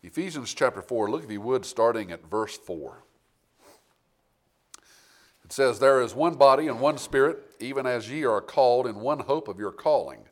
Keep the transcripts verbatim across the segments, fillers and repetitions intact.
Ephesians chapter four, look if you would, starting at verse four. It says, "There is one body and one Spirit, even as ye are called in one hope of your calling.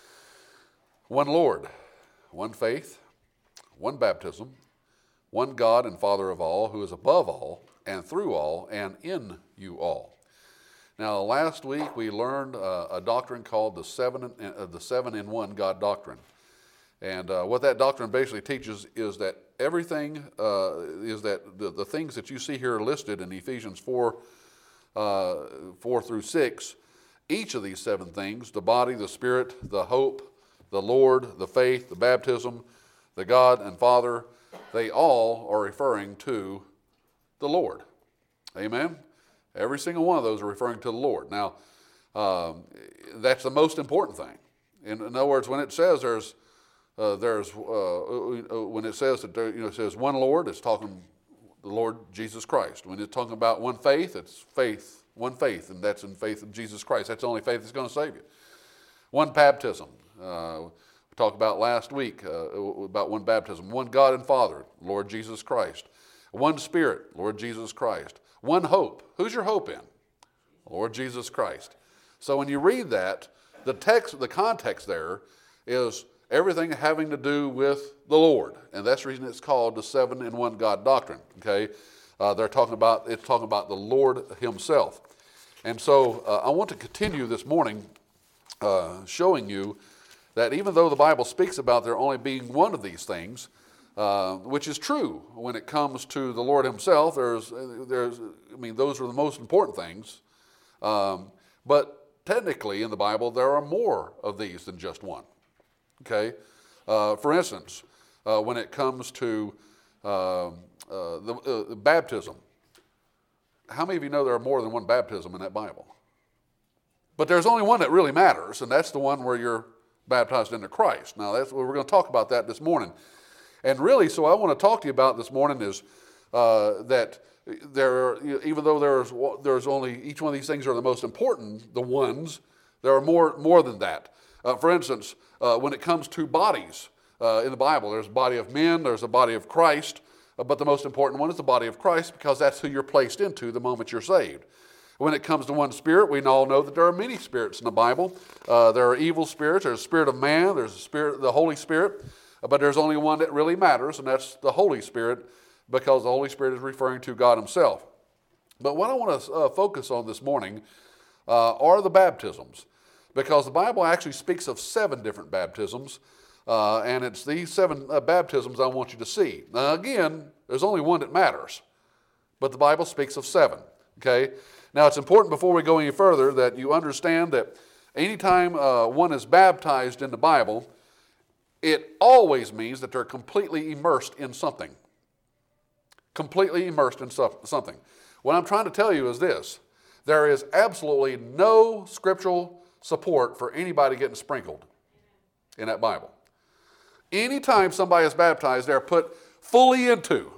One Lord, one faith, one baptism, one God and Father of all, who is above all, and through all, and in you all." Now, last week we learned uh, a doctrine called the seven, uh, the seven in one God doctrine. And uh, what that doctrine basically teaches is that everything, uh, is that the, the things that you see here listed in Ephesians four, uh, four through six, each of these seven things, the body, the Spirit, the hope, the Lord, the faith, the baptism, the God and Father, they all are referring to the Lord. Amen? Every single one of those are referring to the Lord. Now, um, that's the most important thing. In, in other words, when it says there's Uh, there's uh, when it says that there, you know, it says one Lord, it's talking the Lord Jesus Christ. When it's talking about one faith, it's faith, one faith, and that's in faith in Jesus Christ. That's the only faith that's going to save you. One baptism. Uh, we talked about last week uh, about one baptism. One God and Father, Lord Jesus Christ. One Spirit, Lord Jesus Christ. One hope. Who's your hope in? Lord Jesus Christ. So when you read that, the text, the context there is everything having to do with the Lord, and that's the reason it's called the seven in one God doctrine. Okay, uh, they're talking about it's talking about the Lord Himself, and so uh, I want to continue this morning uh, showing you that even though the Bible speaks about there only being one of these things, uh, which is true when it comes to the Lord Himself, there's there's I mean those are the most important things, um, but technically in the Bible there are more of these than just one. Okay, uh, for instance, uh, when it comes to uh, uh, the, uh, the baptism, how many of you know there are more than one baptism in that Bible? But there's only one that really matters, and that's the one where you're baptized into Christ. Now, that's we're going to talk about that this morning. And really, so I want to talk to you about this morning is uh, that there, are, even though there's there's only each one of these things are the most important, the ones, there are more more than that. Uh, for instance, uh, when it comes to bodies uh, in the Bible, there's a body of men, there's a body of Christ, uh, but the most important one is the body of Christ because that's who you're placed into the moment you're saved. When it comes to one Spirit, we all know that there are many spirits in the Bible. Uh, there are evil spirits, there's the spirit of man, there's the spirit, the Holy Spirit, uh, but there's only one that really matters, and that's the Holy Spirit because the Holy Spirit is referring to God Himself. But what I want to uh, focus on this morning uh, are the baptisms. Because the Bible actually speaks of seven different baptisms, uh, and it's these seven uh, baptisms I want you to see. Now again, there's only one that matters, but the Bible speaks of seven, okay? Now it's important before we go any further that you understand that anytime uh, one is baptized in the Bible, it always means that they're completely immersed in something. Completely immersed in something. What I'm trying to tell you is this. There is absolutely no scriptural support for anybody getting sprinkled in that Bible. Anytime somebody is baptized, they're put fully into,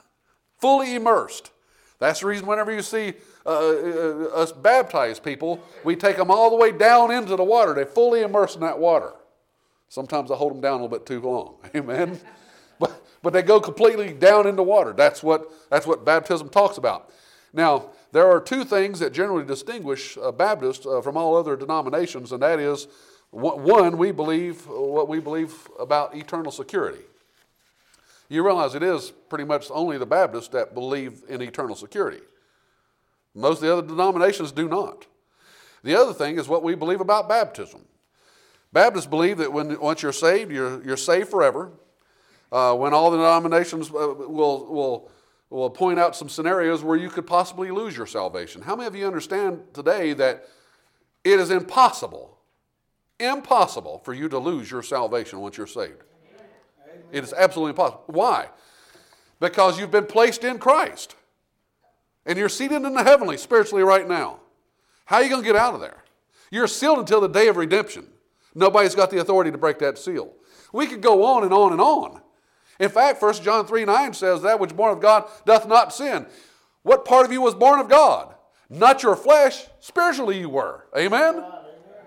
fully immersed. That's the reason whenever you see uh, uh, us baptized people, we take them all the way down into the water. They're fully immersed in that water. Sometimes I hold them down a little bit too long. Amen. But but they go completely down into water. That's what that's what baptism talks about. Now, there are two things that generally distinguish uh, Baptists uh, from all other denominations, and that is, one, we believe what we believe about eternal security. You realize it is pretty much only the Baptists that believe in eternal security. Most of the other denominations do not. The other thing is what we believe about baptism. Baptists believe that when once you're saved, you're, you're saved forever. Uh, when all the denominations uh, will will We'll point out some scenarios where you could possibly lose your salvation. How many of you understand today that it is impossible, impossible for you to lose your salvation once you're saved? Amen. It is absolutely impossible. Why? Because you've been placed in Christ. And you're seated in the heavenly spiritually right now. How are you going to get out of there? You're sealed until the day of redemption. Nobody's got the authority to break that seal. We could go on and on and on. In fact, First John three nine says, that which is born of God doth not sin. What part of you was born of God? Not your flesh, spiritually you were. Amen? Amen.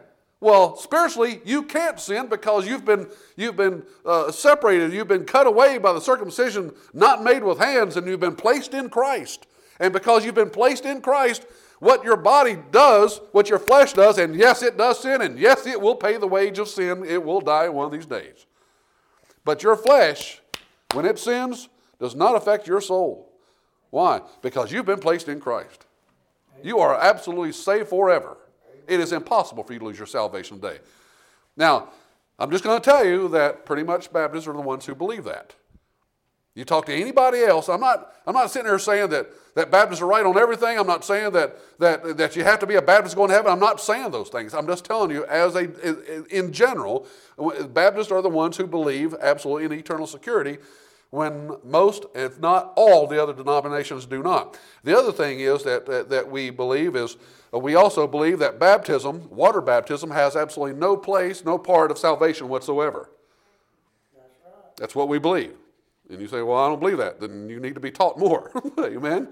Well, spiritually, you can't sin because you've been, you've been uh, separated. You've been cut away by the circumcision not made with hands, and you've been placed in Christ. And because you've been placed in Christ, what your body does, what your flesh does, and yes, it does sin, and yes, it will pay the wage of sin. It will die one of these days. But your flesh, when it sins, does not affect your soul. Why? Because you've been placed in Christ. You are absolutely saved forever. It is impossible for you to lose your salvation today. Now, I'm just going to tell you that pretty much Baptists are the ones who believe that. You talk to anybody else, I'm not, I'm not sitting there saying that, that Baptists are right on everything. I'm not saying that, that, that you have to be a Baptist going to heaven. I'm not saying those things. I'm just telling you, as a, in general, Baptists are the ones who believe absolutely in eternal security, when most, if not all, the other denominations do not. The other thing is that, that, that we believe is, uh, we also believe that baptism, water baptism, has absolutely no place, no part of salvation whatsoever. That's right. That's what we believe. And you say, well, I don't believe that. Then you need to be taught more. Amen?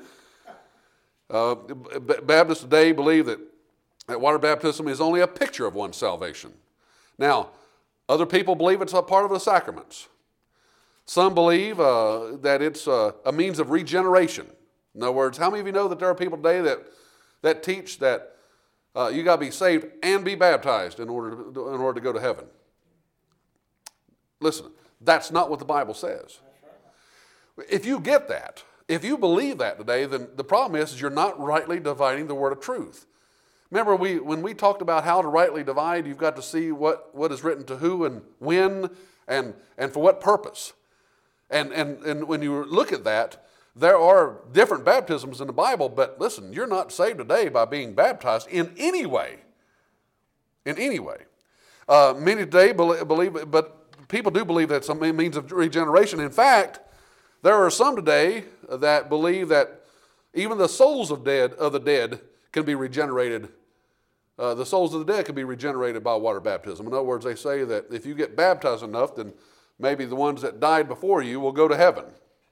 Uh, Baptists today believe that, that water baptism is only a picture of one's salvation. Now, other people believe it's a part of the sacraments. Some believe uh, that it's uh, a means of regeneration. In other words, how many of you know that there are people today that, that teach that uh, you got to be saved and be baptized in order to, in order to go to heaven? Listen, that's not what the Bible says. If you get that, if you believe that today, then the problem is, is you're not rightly dividing the word of truth. Remember, we when we talked about how to rightly divide, you've got to see what, what is written to who and when and, and for what purpose. And, and, and when you look at that, there are different baptisms in the Bible, but listen, you're not saved today by being baptized in any way. In any way. Uh, many today believe, but people do believe that's a means of regeneration. In fact, there are some today that believe that even the souls of dead of the dead can be regenerated. Uh, the souls of the dead can be regenerated by water baptism. In other words, they say that if you get baptized enough, then maybe the ones that died before you will go to heaven.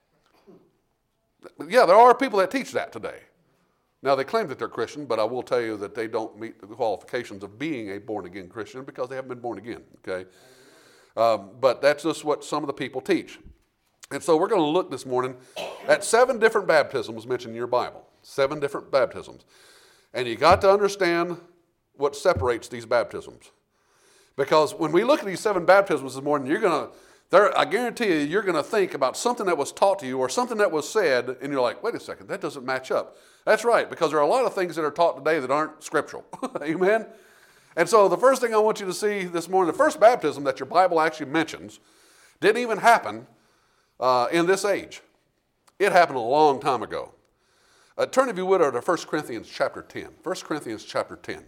Yeah, there are people that teach that today. Now, they claim that they're Christian, but I will tell you that they don't meet the qualifications of being a born-again Christian because they haven't been born again, okay? Um, but that's just what some of the people teach. And so we're going to look this morning at seven different baptisms mentioned in your Bible. Seven different baptisms. And you got to understand what separates these baptisms. Because when we look at these seven baptisms this morning, you're going to, there, I guarantee you, you're going to think about something that was taught to you or something that was said, and you're like, wait a second, that doesn't match up. That's right, because there are a lot of things that are taught today that aren't scriptural. Amen? And so the first thing I want you to see this morning, the first baptism that your Bible actually mentions didn't even happen uh, in this age. It happened a long time ago. Uh, turn, if you would, to First Corinthians chapter ten. First Corinthians chapter ten.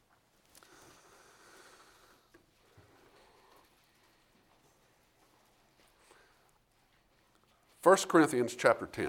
First Corinthians chapter ten.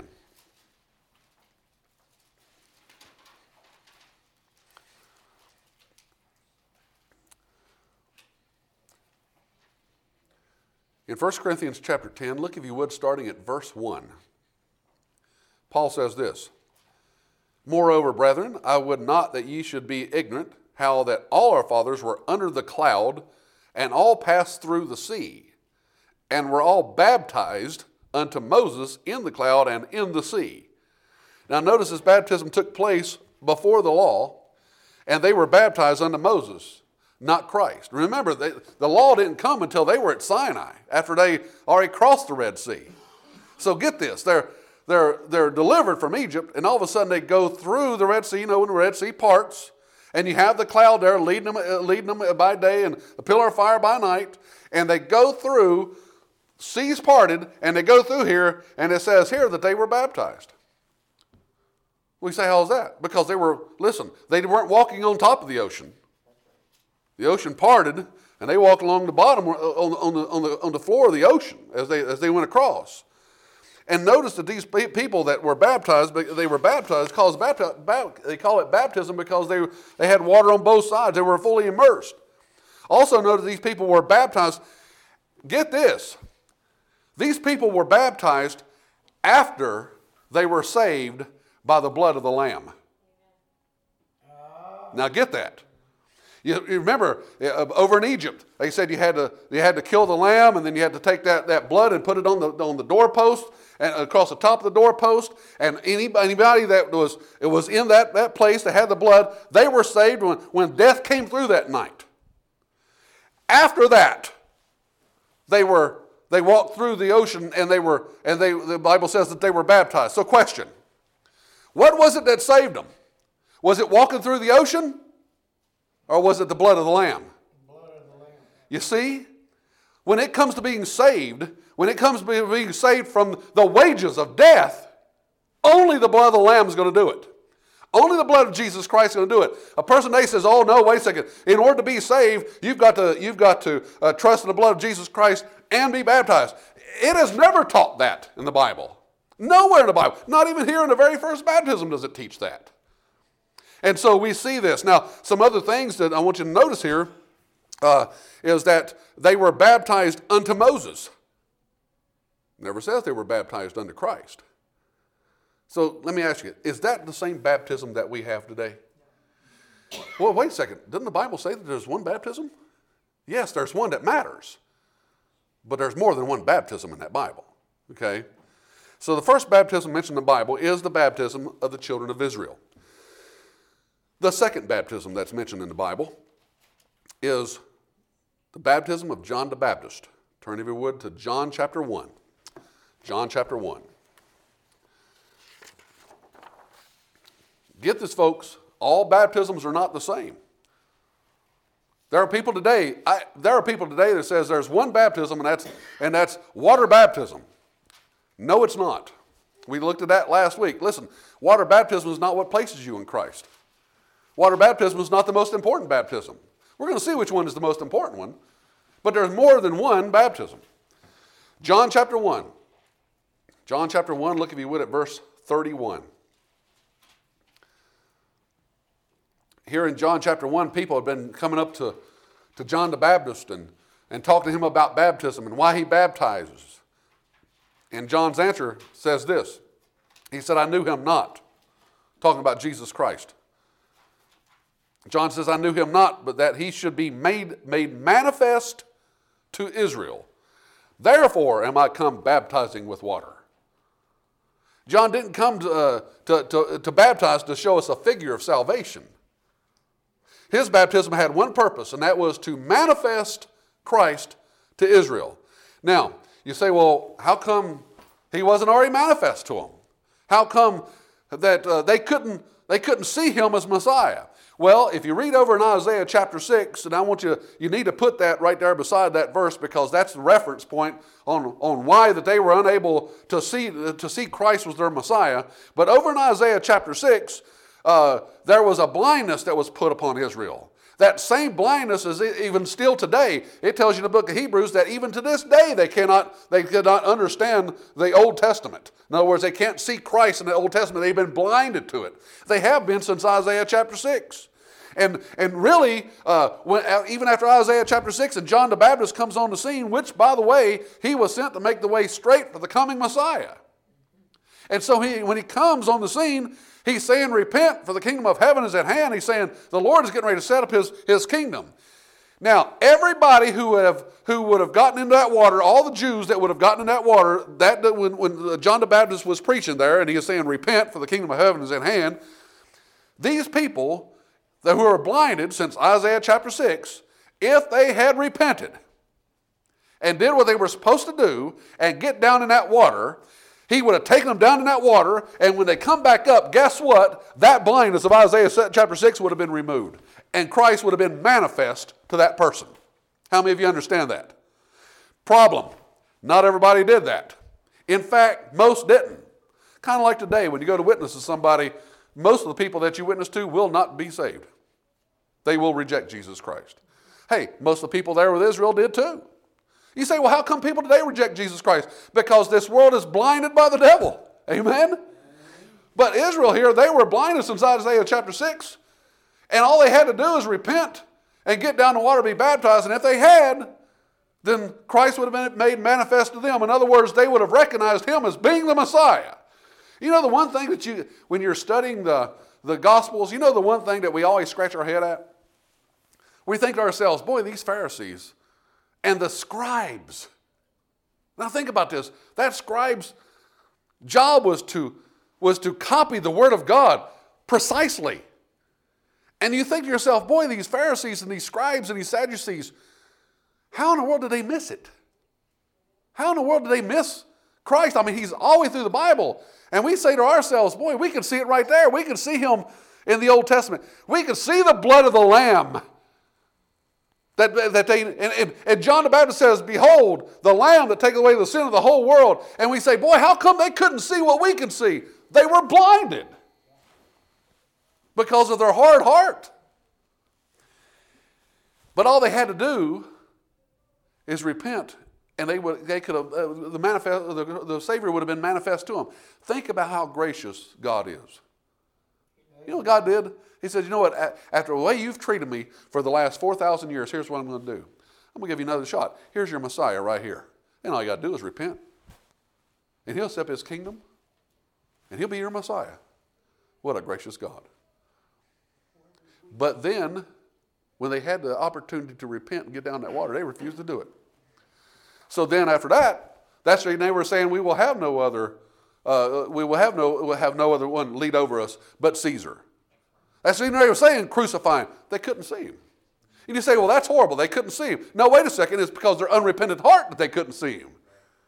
In First Corinthians chapter ten, look if you would, starting at verse one. Paul says this, "Moreover, brethren, I would not that ye should be ignorant, how that all our fathers were under the cloud, and all passed through the sea, and were all baptized unto Moses in the cloud and in the sea." Now notice this baptism took place before the law, and they were baptized unto Moses, not Christ. Remember, they, the law didn't come until they were at Sinai, after they already crossed the Red Sea. So get this, they're, they're, they're delivered from Egypt, and all of a sudden they go through the Red Sea, you know, when the Red Sea parts, and you have the cloud there leading them, uh, leading them by day and the pillar of fire by night, and they go through, seas parted, and they go through here, and it says here that they were baptized. We say, how is that? Because they were, listen, they weren't walking on top of the ocean. The ocean parted, and they walked along the bottom on, on, the, on, the, on the floor of the ocean as they, as they went across. And notice that these people that were baptized, they were baptized, cause bapti- they call it baptism because they, they had water on both sides. They were fully immersed. Also notice these people were baptized. Get this. These people were baptized after they were saved by the blood of the Lamb. Now get that. You, you remember uh, over in Egypt, they said you had to you had to kill the lamb, and then you had to take that, that blood and put it on the on the doorpost and across the top of the doorpost. And anybody, anybody that was it was in that, that place that had the blood, they were saved when, when death came through that night. After that, they were they walked through the ocean, and they were and they the Bible says that they were baptized. So question: what was it that saved them? Was it walking through the ocean? Or was it the blood of the Lamb? Blood of the Lamb. You see, when it comes to being saved, when it comes to being saved from the wages of death, only the blood of the Lamb is going to do it. Only the blood of Jesus Christ is going to do it. A person today says, "Oh no, wait a second. In order to be saved, you've got to you've got to uh, trust in the blood of Jesus Christ and be baptized." It has never taught that in the Bible. Nowhere in the Bible. Not even here in the very first baptism does it teach that. And so we see this. Now, some other things that I want you to notice here uh, is that they were baptized unto Moses. Never says they were baptized unto Christ. So let me ask you, is that the same baptism that we have today? Well, wait a second. Doesn't the Bible say that there's one baptism? Yes, there's one that matters. But there's more than one baptism in that Bible. Okay? So the first baptism mentioned in the Bible is the baptism of the children of Israel. The second baptism that's mentioned in the Bible is the baptism of John the Baptist. Turn, if you would, to John chapter one. John chapter one. Get this, folks. All baptisms are not the same. There are people today, I, there are people today that says there's one baptism, and that's, and that's water baptism. No, it's not. We looked at that last week. Listen, water baptism is not what places you in Christ. Water baptism is not the most important baptism. We're going to see which one is the most important one, but there's more than one baptism. John chapter one. John chapter one, look if you would at verse thirty-one. Here in John chapter one, people have been coming up to, to John the Baptist and, and talking to him about baptism and why he baptizes. And John's answer says this. He said, "I knew him not." Talking about Jesus Christ. John says, "I knew him not, but that he should be made, made manifest to Israel. Therefore am I come baptizing with water." John didn't come to, uh, to, to, to baptize to show us a figure of salvation. His baptism had one purpose, and that was to manifest Christ to Israel. Now, you say, well, how come he wasn't already manifest to them? How come that uh, they couldn't they couldn't see him as Messiah? Well, if you read over in Isaiah chapter six, and I want you, you need to put that right there beside that verse because that's the reference point on, on why that they were unable to see, to see Christ was their Messiah. But over in Isaiah chapter six, uh, there was a blindness that was put upon Israel. That same blindness is even still today. It tells you in the book of Hebrews that even to this day they cannot, they cannot understand the Old Testament. In other words, they can't see Christ in the Old Testament. They've been blinded to it. They have been since Isaiah chapter six. And, and really, uh, when, even after Isaiah chapter six and John the Baptist comes on the scene, which, by the way, he was sent to make the way straight for the coming Messiah. And so he, when he comes on the scene, he's saying, repent, for the kingdom of heaven is at hand. He's saying, the Lord is getting ready to set up his, his kingdom. Now, everybody who would, have, who would have gotten into that water, all the Jews that would have gotten in that water, that when, when John the Baptist was preaching there, and he was saying, repent, for the kingdom of heaven is at hand, these people that who were blinded since Isaiah chapter six, if they had repented and did what they were supposed to do and get down in that water, he would have taken them down in that water, and when they come back up, guess what? That blindness of Isaiah chapter six would have been removed, and Christ would have been manifest to that person. How many of you understand that? Problem, not everybody did that. In fact, most didn't. Kind of like today, when you go to witness to somebody, most of the people that you witness to will not be saved. They will reject Jesus Christ. Hey, most of the people there with Israel did too. You say, well, how come people today reject Jesus Christ? Because this world is blinded by the devil. Amen? But Israel here, they were blinded since Isaiah chapter six. And all they had to do is repent and get down in the water to be baptized. And if they had, then Christ would have been made manifest to them. In other words, they would have recognized him as being the Messiah. You know the one thing that you, when you're studying the, the Gospels, you know the one thing that we always scratch our head at? We think to ourselves, boy, these Pharisees and the scribes. Now think about this. That scribe's job was to, was to copy the Word of God precisely. And you think to yourself, boy, these Pharisees and these scribes and these Sadducees, how in the world did they miss it? How in the world did they miss Christ? I mean, he's all the way through the Bible. And we say to ourselves, boy, we can see it right there. We can see him in the Old Testament. We can see the blood of the Lamb. That, that they, and, and, and John the Baptist says, behold, the Lamb that taketh away the sin of the whole world. And we say, boy, how come they couldn't see what we can see? They were blinded because of their hard heart. But all they had to do is repent, and they would they could have uh, the manifest the, the Savior would have been manifest to them. Think about how gracious God is. You know what God did? He said, you know what, after the way you've treated me for the last four thousand years, here's what I'm going to do. I'm going to give you another shot. Here's your Messiah right here. And all you got to do is repent. And he'll set up his kingdom. And he'll be your Messiah. What a gracious God. But then, when they had the opportunity to repent and get down that water, they refused to do it. So then after that, that's when they were saying, we will have no other, uh, we will have no, we'll have no other one lead over us but Caesar. That's what they were saying, crucify him. They couldn't see him. And you say, well, that's horrible. They couldn't see him. No, wait a second. It's because their unrepentant heart that they couldn't see him.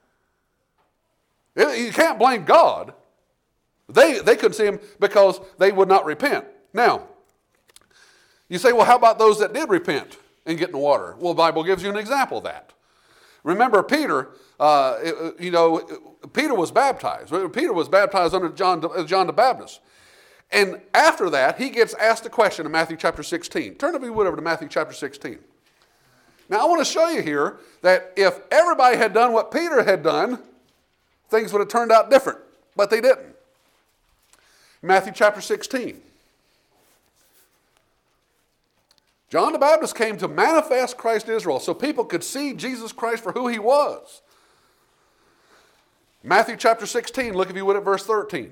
You can't blame God. They, they couldn't see him because they would not repent. Now, you say, well, how about those that did repent and get in the water? Well, the Bible gives you an example of that. Remember Peter, uh, you know, Peter was baptized. Peter was baptized under John, John the Baptist. And after that, he gets asked a question in Matthew chapter sixteen. Turn, if you would, over to Matthew chapter sixteen. Now, I want to show you here that if everybody had done what Peter had done, things would have turned out different. But they didn't. Matthew chapter sixteen. John the Baptist came to manifest Christ to Israel so people could see Jesus Christ for who he was. Matthew chapter sixteen, look if you would at verse thirteen.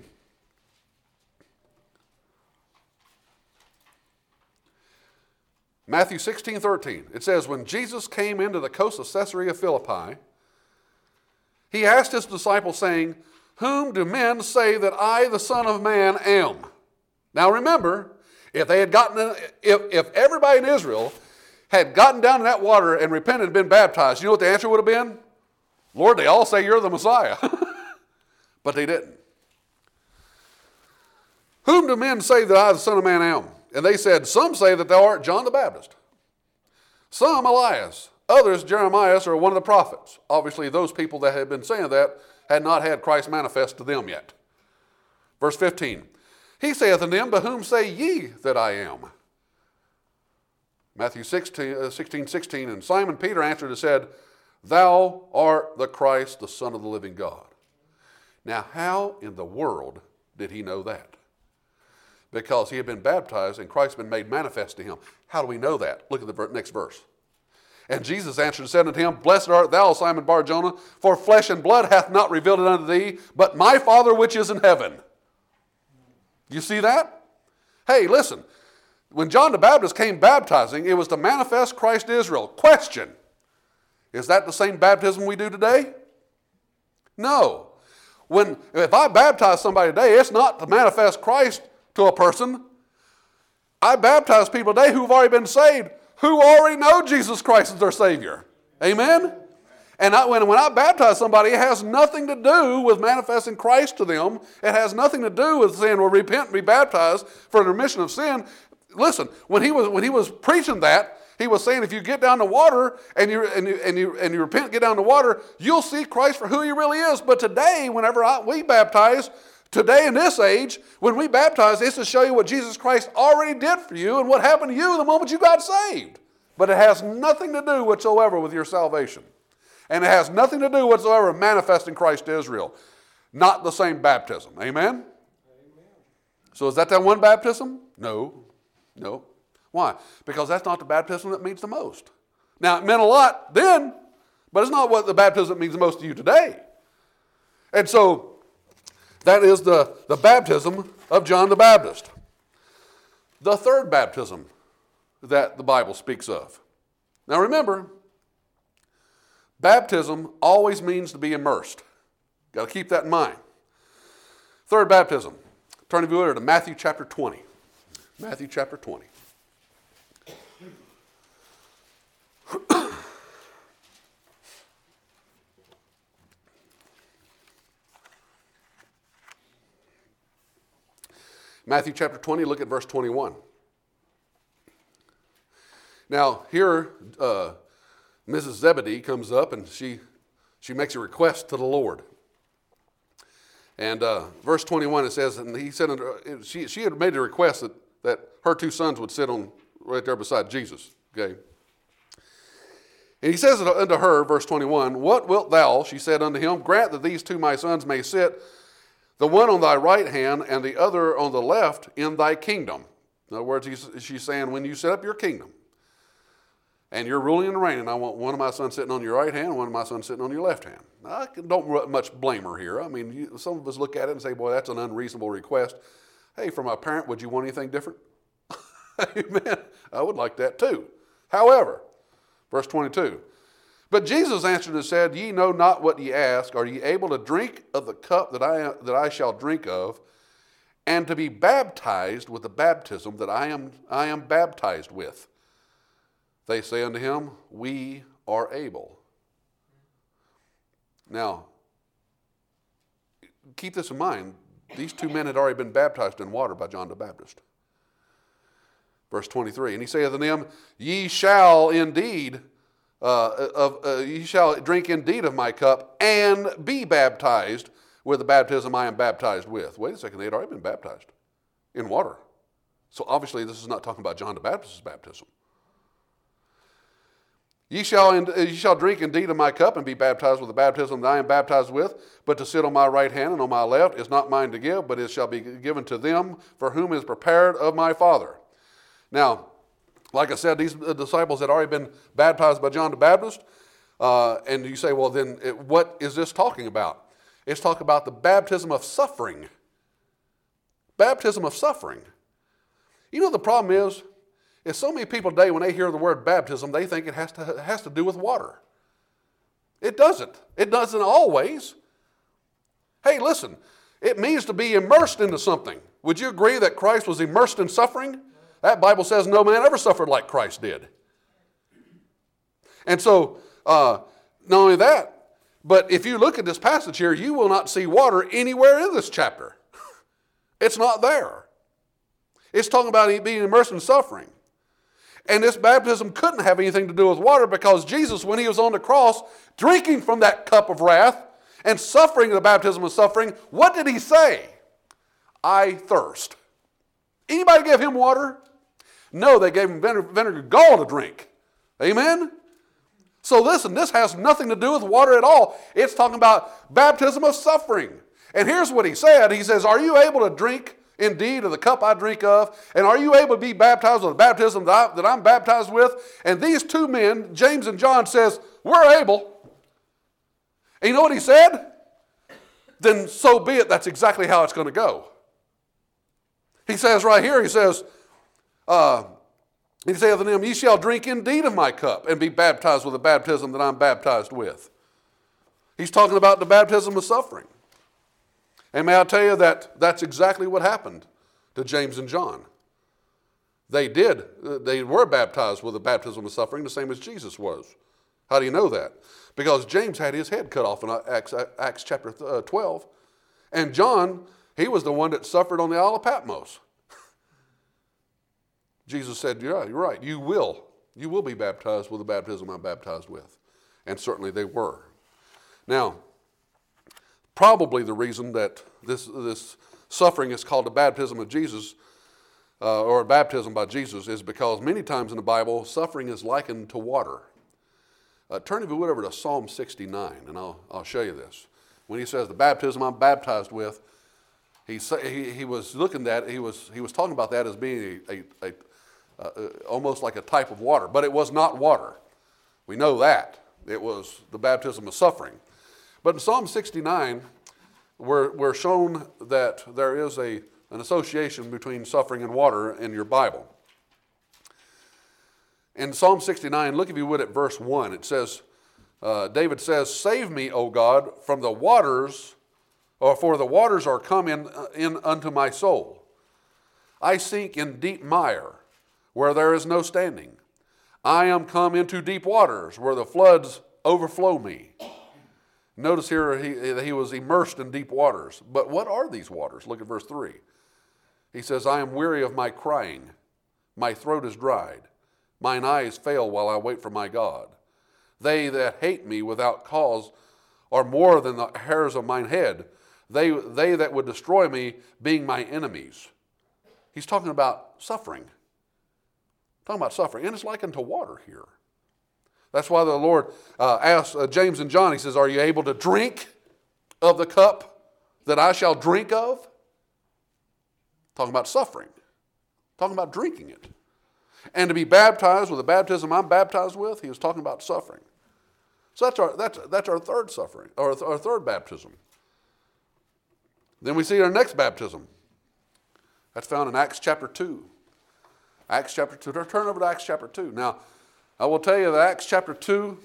Matthew sixteen, thirteen. It says, when Jesus came into the coast of Caesarea Philippi, he asked his disciples, saying, whom do men say that I, the Son of Man, am? Now remember, if they had gotten, if, if everybody in Israel had gotten down in that water and repented and been baptized, you know what the answer would have been? Lord, they all say you're the Messiah. But they didn't. Whom do men say that I, the Son of Man, am? And they said, some say that thou art John the Baptist. Some Elias. Others Jeremiah or one of the prophets. Obviously, those people that had been saying that had not had Christ manifest to them yet. Verse fifteen. He saith unto them, but whom say ye that I am? Matthew sixteen, sixteen. And Simon Peter answered and said, thou art the Christ, the Son of the living God. Now, how in the world did he know that? Because he had been baptized and Christ had been made manifest to him. How do we know that? Look at the next verse. And Jesus answered and said unto him, blessed art thou, Simon Bar-Jonah, for flesh and blood hath not revealed it unto thee, but my Father which is in heaven. You see that? Hey, listen. When John the Baptist came baptizing, it was to manifest Christ to Israel. Question. Is that the same baptism we do today? No. When, if I baptize somebody today, it's not to manifest Christ to a person. I baptize people today who've already been saved, who already know Jesus Christ as their Savior. Amen? And I, when, when I baptize somebody, it has nothing to do with manifesting Christ to them. It has nothing to do with saying, well, repent and be baptized for the remission of sin. Listen, when he was, when he was preaching that, he was saying, if you get down the water and you, and you, and you, and you repent, get down the water, you'll see Christ for who he really is. But today, whenever I, we baptize, today in this age, when we baptize, it's to show you what Jesus Christ already did for you and what happened to you the moment you got saved. But it has nothing to do whatsoever with your salvation. And it has nothing to do whatsoever with manifesting Christ to Israel. Not the same baptism. Amen? Amen? So is that that one baptism? No. No. Why? Because that's not the baptism that means the most. Now, it meant a lot then, but it's not what the baptism that means the most to you today. And so, that is the, the baptism of John the Baptist. The third baptism that the Bible speaks of. Now remember, baptism always means to be immersed. Got to keep that in mind. Third baptism. Turn if you would to Matthew chapter twenty. Matthew chapter twenty. Matthew chapter twenty, look at verse twenty-one. Now, here, uh, Missus Zebedee comes up and she, she makes a request to the Lord. And uh, verse twenty-one, it says, and he said, she, she had made a request that, that her two sons would sit on right there beside Jesus. Okay. And he says unto her, verse twenty-one, what wilt thou, she said unto him, grant that these two my sons may sit, the one on thy right hand and the other on the left in thy kingdom. In other words, he's, she's saying, when you set up your kingdom and you're ruling and reigning, I want one of my sons sitting on your right hand and one of my sons sitting on your left hand. Now, I don't much blame her here. I mean, you, some of us look at it and say, boy, that's an unreasonable request. Hey, from a parent, would you want anything different? Amen. I would like that too. However, verse twenty-two, but Jesus answered and said, ye know not what ye ask. Are ye able to drink of the cup that I, that I shall drink of, and to be baptized with the baptism that I am, I am baptized with? They say unto him, we are able. Now, keep this in mind. These two men had already been baptized in water by John the Baptist. Verse twenty-three, and he saith unto them, ye shall indeed Uh, of, uh, ye shall drink indeed of my cup and be baptized with the baptism I am baptized with. Wait a second, they had already been baptized in water. So obviously this is not talking about John the Baptist's baptism. Ye shall, in, ye shall drink indeed of my cup and be baptized with the baptism that I am baptized with, but to sit on my right hand and on my left is not mine to give, but it shall be given to them for whom is prepared of my Father. Now, like I said, these disciples had already been baptized by John the Baptist. Uh, and you say, well, then it, what is this talking about? It's talking about the baptism of suffering. Baptism of suffering. You know, the problem is, is so many people today, when they hear the word baptism, they think it has to, it has to do with water. It doesn't. It doesn't always. Hey, listen, it means to be immersed into something. Would you agree that Christ was immersed in suffering? That Bible says no man ever suffered like Christ did. And so, uh, not only that, but if you look at this passage here, you will not see water anywhere in this chapter. It's not there. It's talking about being immersed in suffering. And this baptism couldn't have anything to do with water because Jesus, when he was on the cross, drinking from that cup of wrath and suffering the baptism of suffering, what did he say? I thirst. Anybody give him water? No, they gave him vinegar gall to drink. Amen? So listen, this has nothing to do with water at all. It's talking about baptism of suffering. And here's what he said. He says, are you able to drink indeed of the cup I drink of? And are you able to be baptized with the baptism that, I, that I'm baptized with? And these two men, James and John, says, we're able. And you know what he said? Then so be it. That's exactly how it's going to go. He says right here, he says, uh, he saith unto them, ye shall drink indeed of my cup and be baptized with the baptism that I'm baptized with. He's talking about the baptism of suffering. And may I tell you that that's exactly what happened to James and John. They did. They were baptized with the baptism of suffering, the same as Jesus was. How do you know that? Because James had his head cut off in Acts, Acts chapter twelve. And John, he was the one that suffered on the Isle of Patmos. Jesus said, yeah, you're right. You will. You will be baptized with the baptism I'm baptized with. And certainly they were. Now, probably the reason that this, this suffering is called the baptism of Jesus, uh, or baptism by Jesus, is because many times in the Bible, suffering is likened to water. Uh, turn if you would over to Psalm sixty-nine, and I'll, I'll show you this. When he says, the baptism I'm baptized with, he, he, he was looking at, he was, he was talking about that as being a, a, a Uh, almost like a type of water, but it was not water. We know that. It was the baptism of suffering. But in Psalm sixty-nine, we're, we're shown that there is a, an association between suffering and water in your Bible. In Psalm sixty-nine, look if you would at verse one. It says, uh, David says, "Save me, O God, from the waters, or for the waters are come in, in unto my soul. I sink in deep mire, where there is no standing. I am come into deep waters, where the floods overflow me." Notice here he, he was immersed in deep waters. But what are these waters? Look at verse three. He says, "I am weary of my crying. My throat is dried. Mine eyes fail while I wait for my God. They that hate me without cause are more than the hairs of mine head. They, they that would destroy me, being my enemies." He's talking about suffering. Talking about suffering. And it's likened to water here. That's why the Lord uh, asked uh, James and John, he says, "Are you able to drink of the cup that I shall drink of?" Talking about suffering. Talking about drinking it. And to be baptized with the baptism I'm baptized with, he was talking about suffering. So that's our, that's, that's our third suffering, or our third baptism. Then we see our next baptism. That's found in Acts chapter two. Acts chapter two. Turn over to Acts chapter two. Now, I will tell you that Acts chapter two,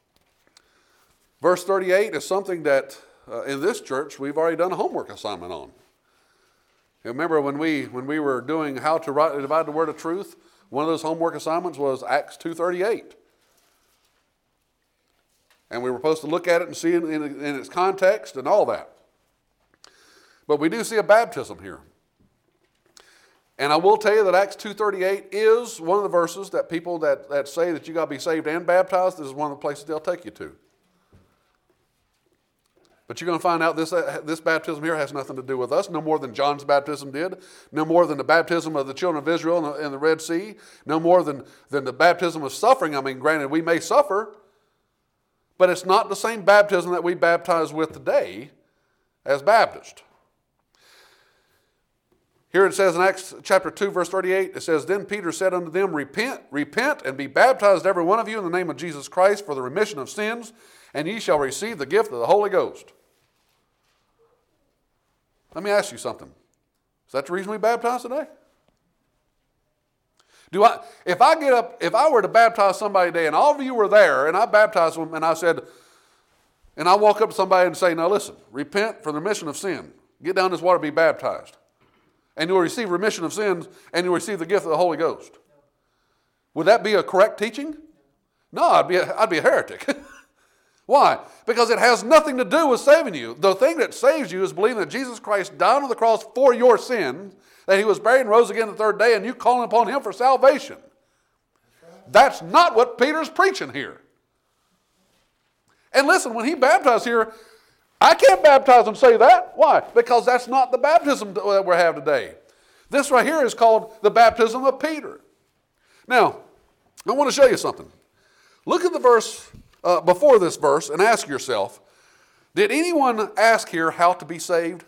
verse thirty-eight is something that uh, in this church we've already done a homework assignment on. You remember when we when we were doing how to write, divide the word of truth, one of those homework assignments was Acts two thirty-eight. And we were supposed to look at it and see it in, in its context and all that. But we do see a baptism here. And I will tell you that Acts two thirty-eight is one of the verses that people that, that say that you got to be saved and baptized, this is one of the places they'll take you to. But you're going to find out this, uh, this baptism here has nothing to do with us, no more than John's baptism did, no more than the baptism of the children of Israel in the, in the Red Sea, no more than, than the baptism of suffering. I mean, granted, we may suffer, but it's not the same baptism that we baptize with today as Baptists. Here it says in Acts chapter two, verse thirty-eight, it says, "Then Peter said unto them, Repent, repent, and be baptized every one of you in the name of Jesus Christ for the remission of sins, and ye shall receive the gift of the Holy Ghost." Let me ask you something. Is that the reason we baptize today? Do I, if I get up, if I were to baptize somebody today, and all of you were there, and I baptized them, and I said, and I walk up to somebody and say, "Now listen, repent for the remission of sin. Get down this water, be baptized. And you'll receive remission of sins, and you'll receive the gift of the Holy Ghost." Would that be a correct teaching? No, I'd be a, I'd be a heretic. Why? Because it has nothing to do with saving you. The thing that saves you is believing that Jesus Christ died on the cross for your sins, that he was buried and rose again the third day, and you calling upon him for salvation. That's not what Peter's preaching here. And listen, when he baptized here, I can't baptize and say that. Why? Because that's not the baptism that we have today. This right here is called the baptism of Peter. Now, I want to show you something. Look at the verse uh, before this verse and ask yourself, did anyone ask here how to be saved?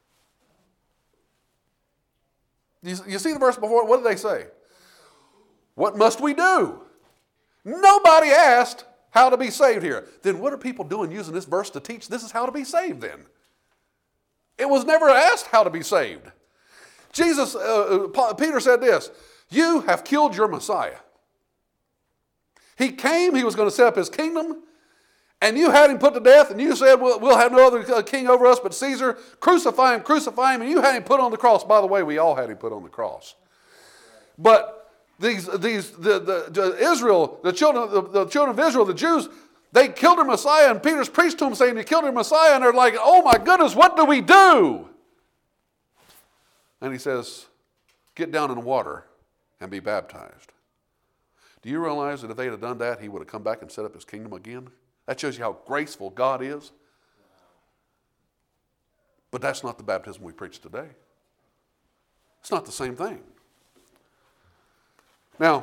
You, you see the verse before? What did they say? What must we do? Nobody asked how to be saved here. Then what are people doing using this verse to teach this is how to be saved then? It was never asked how to be saved. Jesus, uh, Peter said this, "You have killed your Messiah. He came, he was going to set up his kingdom, and you had him put to death, and you said, we'll, we'll have no other king over us but Caesar. Crucify him, crucify him, and you had him put on the cross." By the way, we all had him put on the cross. But These, these, the, the, the Israel, the children, the, the children of Israel, the Jews, they killed their Messiah, and Peter's preached to them saying, "You killed their Messiah," and they're like, "Oh my goodness, what do we do?" And he says, "Get down in the water and be baptized." Do you realize that if they had done that, he would have come back and set up his kingdom again? That shows you how graceful God is. But that's not the baptism we preach today. It's not the same thing. Now,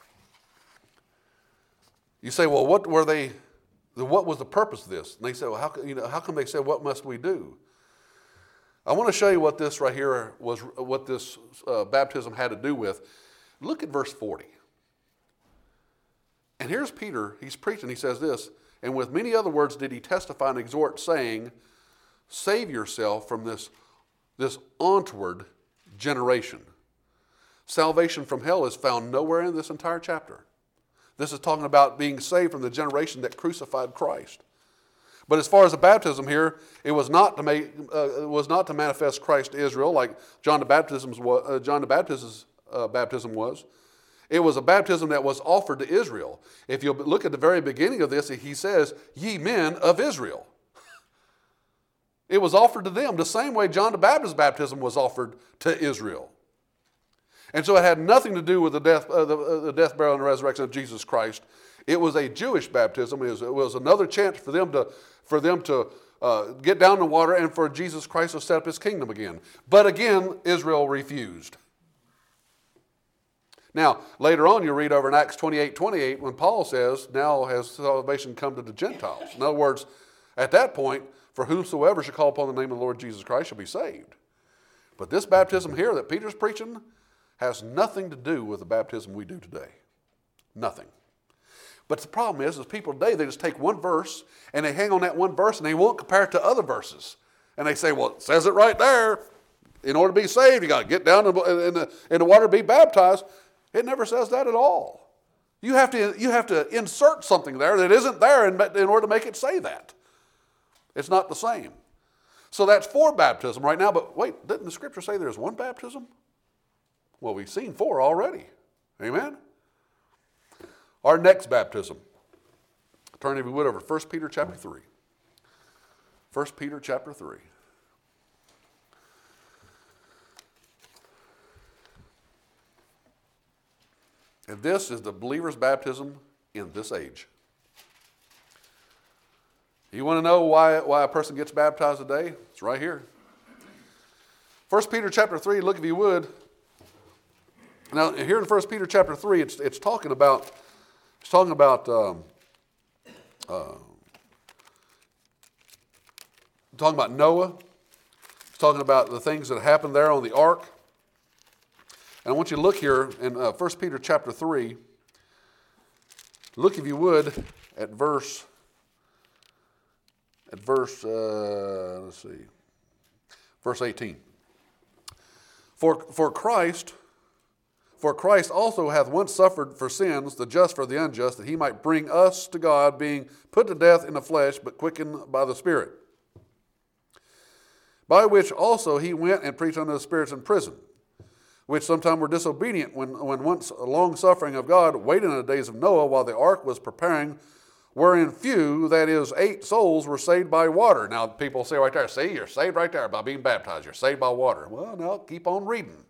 you say, well, what were they, what was the purpose of this? And they say, well, how, you know, how come they said, what must we do? I want to show you what this right here was, what this uh, baptism had to do with. Look at verse forty. And here's Peter, he's preaching, he says this, "And with many other words did he testify and exhort, saying, Save yourself from this, this onward generation." Salvation from hell is found nowhere in this entire chapter. This is talking about being saved from the generation that crucified Christ. But as far as the baptism here, it was not to make, uh, it was not to manifest Christ to Israel like John the Baptist's uh, John the Baptist's uh, baptism was. It was a baptism that was offered to Israel. If you look at the very beginning of this, he says, "Ye men of Israel." It was offered to them the same way John the Baptist's baptism was offered to Israel. And so it had nothing to do with the death, uh, the, uh, the death, burial, and resurrection of Jesus Christ. It was a Jewish baptism. It was, it was another chance for them to, for them to uh, get down in the water and for Jesus Christ to set up his kingdom again. But again, Israel refused. Now, later on, you read over in Acts twenty-eight twenty-eight when Paul says, "Now has salvation come to the Gentiles." In other words, at that point, for whosoever shall call upon the name of the Lord Jesus Christ shall be saved. But this baptism here that Peter's preaching has nothing to do with the baptism we do today. Nothing. But the problem is, is people today, they just take one verse and they hang on that one verse and they won't compare it to other verses. And they say, well, it says it right there. In order to be saved, you got to get down in the, in the water and be baptized. It never says that at all. You have to, you have to insert something there that isn't there in, in order to make it say that. It's not the same. So that's for baptism right now. But wait, didn't the scripture say there's one baptism? Well, we've seen four already. Amen? Our next baptism. Turn, if you would, over to First Peter chapter three. First Peter chapter three. And this is the believer's baptism in this age. You want to know why, why a person gets baptized today? It's right here. First Peter chapter three, look if you would. Now, here in First Peter chapter three, it's, it's talking about, it's talking about, um, uh, talking about Noah. It's talking about the things that happened there on the ark. And I want you to look here in uh, First Peter chapter three. Look, if you would, at verse, at verse, uh, let's see, verse eighteen. For, for Christ... For Christ also hath once suffered for sins, the just for the unjust, that he might bring us to God, being put to death in the flesh, but quickened by the Spirit. By which also he went and preached unto the spirits in prison, which sometime were disobedient, when, when once a long suffering of God waited in the days of Noah, while the ark was preparing, wherein few, that is, eight souls, were saved by water. Now people say right there, see, you're saved right there by being baptized. You're saved by water. Well, no, keep on reading.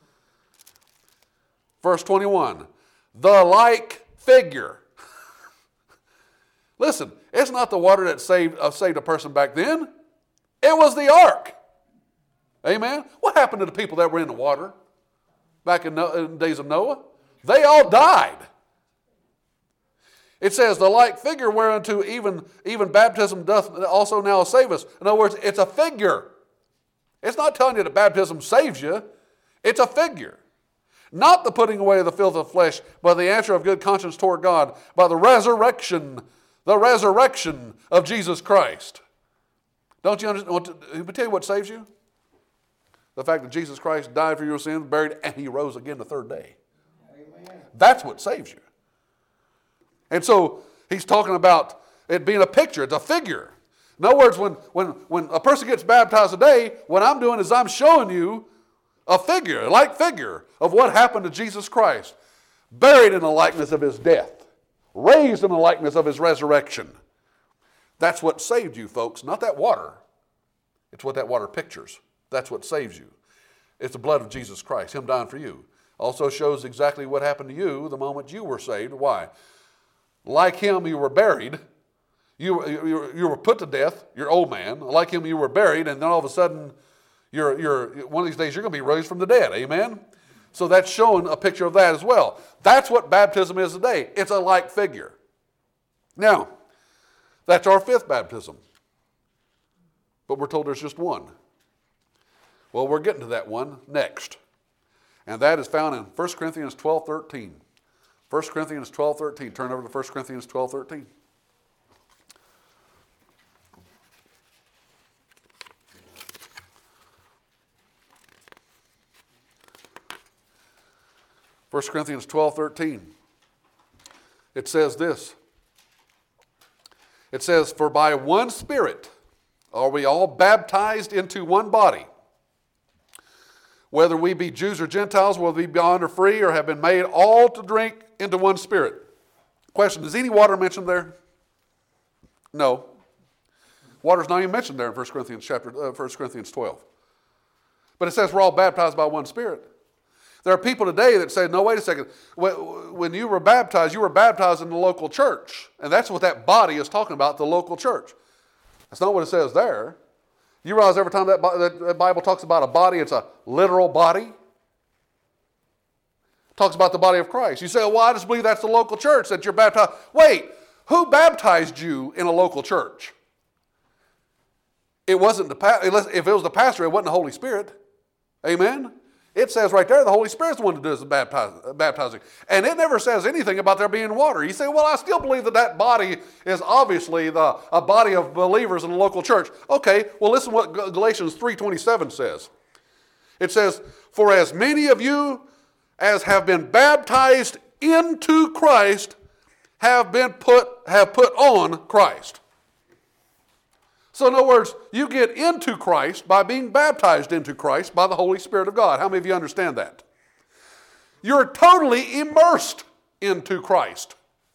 Verse twenty-one, the like figure. Listen, it's not the water that saved, uh, saved a person back then. It was the ark. Amen? What happened to the people that were in the water back in, no, in the days of Noah? They all died. It says, the like figure whereunto even, even baptism doth also now save us. In other words, it's a figure. It's not telling you that baptism saves you. It's a figure. Not the putting away of the filth of flesh, but the answer of good conscience toward God by the resurrection, the resurrection of Jesus Christ. Don't you understand? Let me tell you what saves you. The fact that Jesus Christ died for your sins, buried, and he rose again the third day. Amen. That's what saves you. And so he's talking about it being a picture. It's a figure. In other words, when, when, when a person gets baptized today, what I'm doing is I'm showing you a figure, a like figure of what happened to Jesus Christ. Buried in the likeness of his death. Raised in the likeness of his resurrection. That's what saved you, folks. Not that water. It's what that water pictures. That's what saves you. It's the blood of Jesus Christ, him dying for you. Also shows exactly what happened to you the moment you were saved. Why? Like him, you were buried. You, you, you were put to death, your old man. Like him, you were buried, and then all of a sudden, You're, you're, one of these days you're going to be raised from the dead. Amen? So that's showing a picture of that as well. That's what baptism is today. It's a like figure. Now, that's our fifth baptism. But we're told there's just one. Well, we're getting to that one next. And that is found in First Corinthians twelve thirteen. First Corinthians twelve thirteen. Turn over to First Corinthians twelve thirteen. First Corinthians twelve thirteen. it says this. It says, for by one Spirit are we all baptized into one body, whether we be Jews or Gentiles, whether we be bond or free, or have been made all to drink into one Spirit. Question, is any water mentioned there? No. Water's not even mentioned there in First Corinthians chapter, uh, First Corinthians twelve. But it says we're all baptized by one Spirit. There are people today that say, no, wait a second. When you were baptized, you were baptized in the local church. And that's what that body is talking about, the local church. That's not what it says there. You realize every time that, that Bible talks about a body, it's a literal body. It talks about the body of Christ. You say, well, I just believe that's the local church that you're baptized. Wait, who baptized you in a local church? It wasn't the, if it was the pastor, it wasn't the Holy Spirit. Amen? It says right there, the Holy Spirit's the one that does the baptizing. And it never says anything about there being water. You say, well, I still believe that that body is obviously the, a body of believers in the local church. Okay, well, listen what Galatians three twenty-seven says. It says, for as many of you as have been baptized into Christ have been put, have put on Christ. So in other words, you get into Christ by being baptized into Christ by the Holy Spirit of God. How many of you understand that? You're totally immersed into Christ.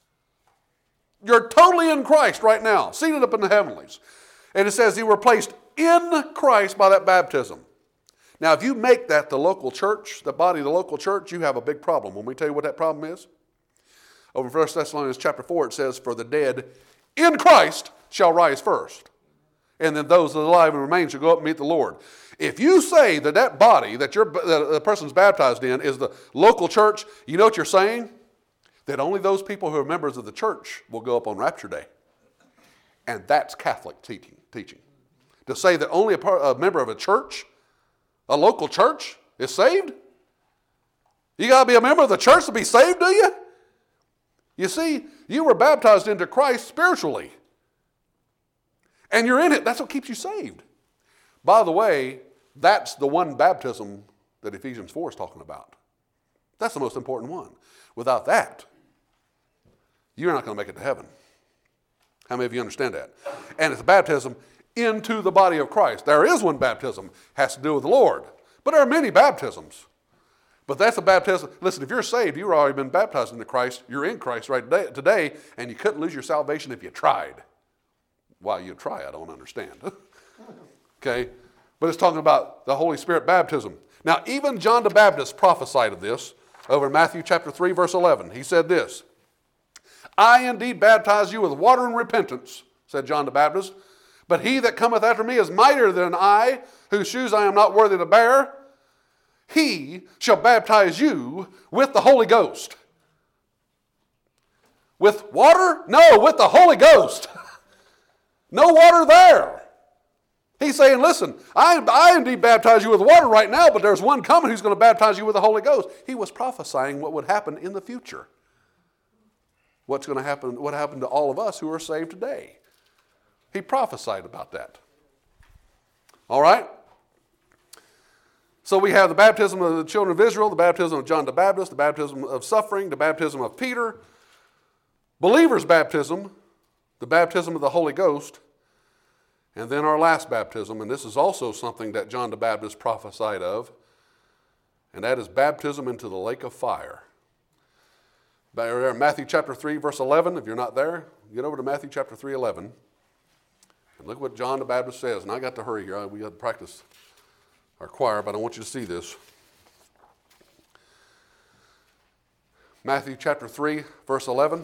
You're totally in Christ right now, seated up in the heavenlies. And it says you were placed in Christ by that baptism. Now, if you make that the local church, the body of the local church, you have a big problem. Let me tell you what that problem is. Over in First Thessalonians chapter four, it says, for the dead in Christ shall rise first. And then those that are alive and remain shall go up and meet the Lord. If you say that that body that, you're, that the person's baptized in is the local church, you know what you're saying? That only those people who are members of the church will go up on Rapture Day. And that's Catholic teaching. teaching. To say that only a, part, a member of a church, a local church, is saved? You got to be a member of the church to be saved, do you? You see, you were baptized into Christ spiritually. And you're in it. That's what keeps you saved. By the way, that's the one baptism that Ephesians four is talking about. That's the most important one. Without that, you're not going to make it to heaven. How many of you understand that? And it's a baptism into the body of Christ. There is one baptism, has to do with the Lord. But there are many baptisms. But that's a baptism. Listen, if you're saved, you've already been baptized into Christ. You're in Christ right today, and you couldn't lose your salvation if you tried. Why you try, I don't understand. Okay? But it's talking about the Holy Spirit baptism. Now, even John the Baptist prophesied of this over in Matthew chapter three, verse eleven. He said this, I indeed baptize you with water and repentance, said John the Baptist, but he that cometh after me is mightier than I, whose shoes I am not worthy to bear. He shall baptize you with the Holy Ghost. With water? No, with the Holy Ghost. No water there. He's saying, listen, I, I indeed baptize you with water right now, but there's one coming who's going to baptize you with the Holy Ghost. He was prophesying what would happen in the future. What's going to happen, what happened to all of us who are saved today. He prophesied about that. All right? So we have the baptism of the children of Israel, the baptism of John the Baptist, the baptism of suffering, the baptism of Peter, believer's baptism, the baptism of the Holy Ghost, and then our last baptism, and this is also something that John the Baptist prophesied of, and that is baptism into the lake of fire. Matthew chapter three, verse eleven, if you're not there, get over to Matthew chapter three, eleven, and look what John the Baptist says, and I got to hurry here, we got to practice our choir, but I want you to see this. Matthew chapter three, verse eleven.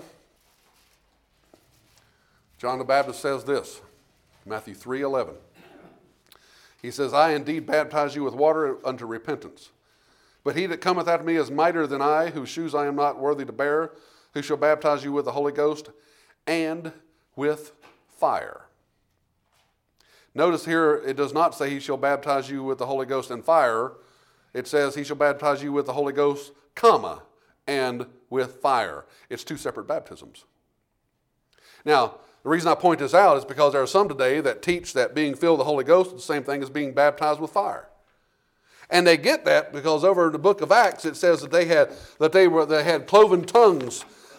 John the Baptist says this, Matthew three eleven. He says, I indeed baptize you with water unto repentance. But he that cometh after me is mightier than I, whose shoes I am not worthy to bear, who shall baptize you with the Holy Ghost and with fire. Notice here, it does not say he shall baptize you with the Holy Ghost and fire. It says he shall baptize you with the Holy Ghost, comma, and with fire. It's two separate baptisms. Now, the reason I point this out is because there are some today that teach that being filled with the Holy Ghost is the same thing as being baptized with fire. And they get that because over in the book of Acts it says that they had that they were they had cloven tongues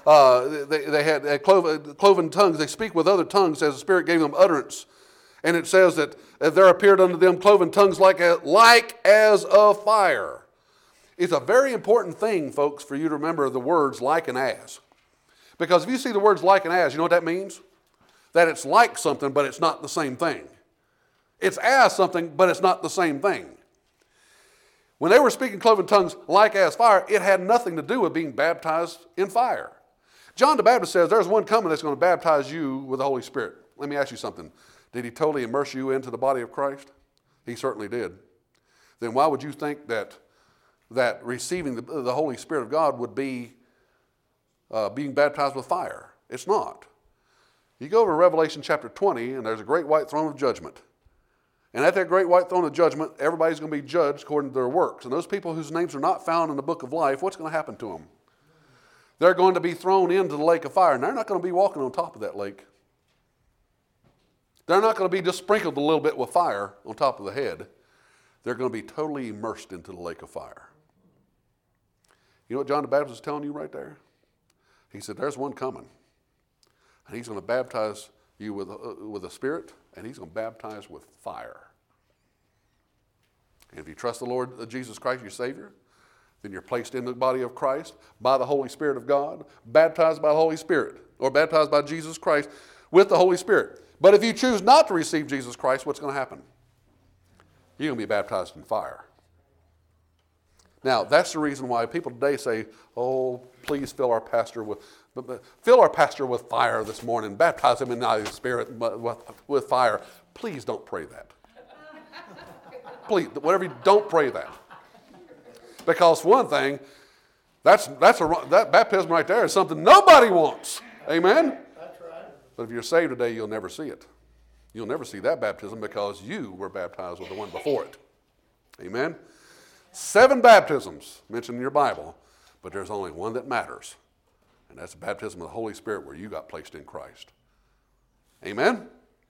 uh, they, they had, they had cloven, cloven tongues. They speak with other tongues as the Spirit gave them utterance. And it says that there appeared unto them cloven tongues like, a, like as of fire. It's a very important thing, folks, for you to remember the words like and as. Because if you see the words like and as, you know what that means? That it's like something, but it's not the same thing. It's as something, but it's not the same thing. When they were speaking cloven tongues like as fire, it had nothing to do with being baptized in fire. John the Baptist says there's one coming that's going to baptize you with the Holy Spirit. Let me ask you something. Did he totally immerse you into the body of Christ? He certainly did. Then why would you think that, that receiving the, the Holy Spirit of God would be uh, being baptized with fire? It's not. You go over to Revelation chapter twenty, and there's a great white throne of judgment. And at that great white throne of judgment, everybody's going to be judged according to their works. And those people whose names are not found in the book of life, what's going to happen to them? They're going to be thrown into the lake of fire, and they're not going to be walking on top of that lake. They're not going to be just sprinkled a little bit with fire on top of the head. They're going to be totally immersed into the lake of fire. You know what John the Baptist is telling you right there? He said, there's one coming. And he's going to baptize you with, uh, with the Spirit, and he's going to baptize with fire. And if you trust the Lord Jesus Christ, your Savior, then you're placed in the body of Christ by the Holy Spirit of God, baptized by the Holy Spirit, or baptized by Jesus Christ with the Holy Spirit. But if you choose not to receive Jesus Christ, what's going to happen? You're going to be baptized in fire. Now, that's the reason why people today say, oh, please fill our pastor with, fill our pastor with fire this morning. Baptize him in the Spirit with, with fire. Please don't pray that. Please, whatever you, don't pray that. Because for one thing, that's, that's a, that baptism right there is something nobody wants. Amen? But if you're saved today, you'll never see it. You'll never see that baptism because you were baptized with the one before it. Amen? Seven baptisms mentioned in your Bible, but there's only one that matters. And that's the baptism of the Holy Spirit where you got placed in Christ. Amen?